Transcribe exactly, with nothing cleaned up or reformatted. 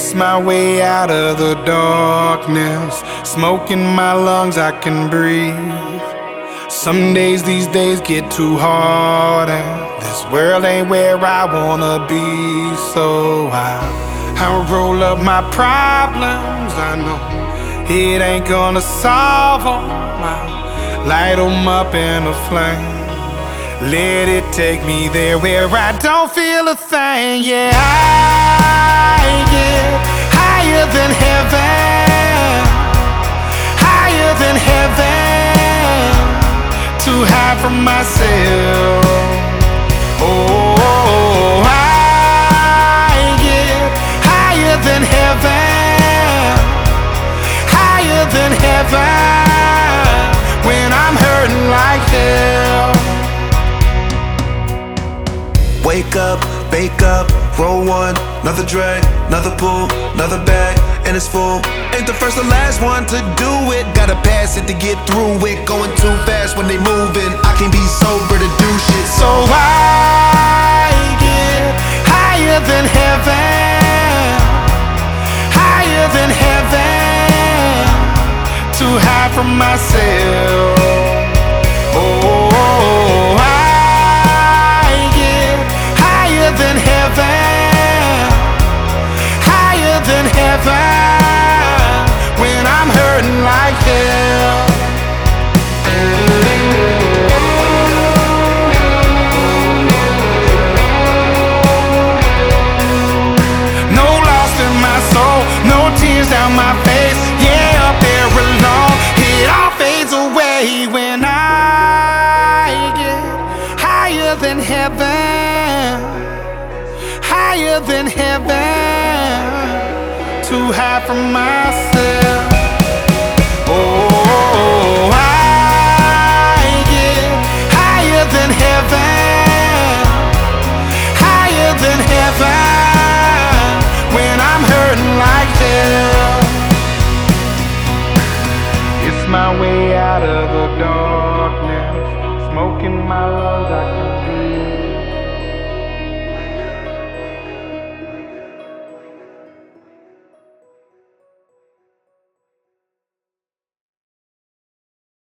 It's my way out of the darkness. Smoke in my lungs, I can breathe. Some days, these days get too hard, and this world ain't where I wanna be. So I, I roll up my problems. I know it ain't gonna solve them. I light them up in a flame. Let it take me there where I don't feel a thing. Yeah, I get higher than heaven, higher than heaven, too high for myself. Oh, I get higher than heaven, higher than heaven, when I'm hurting like hell. Wake up, bake up, roll one, another drag, another pull, another bag, and it's full. Ain't the first or last one to do it. Gotta pass it to get through it. Going too fast when they moving. I can't be sober to do shit. So I get higher than heaven, higher than heaven, too high for myself. Oh, I get higher than heaven, higher than heaven, when I'm hurting like hell. No loss in my soul, no tears down my face. Yeah, up there alone, it all fades away when I get higher than heaven, higher than heaven, too high for myself. Oh, I get higher than heaven, higher than heaven, when I'm hurting like hell. It's my way out of the darkness. Smoke in my lungs, I can breathe.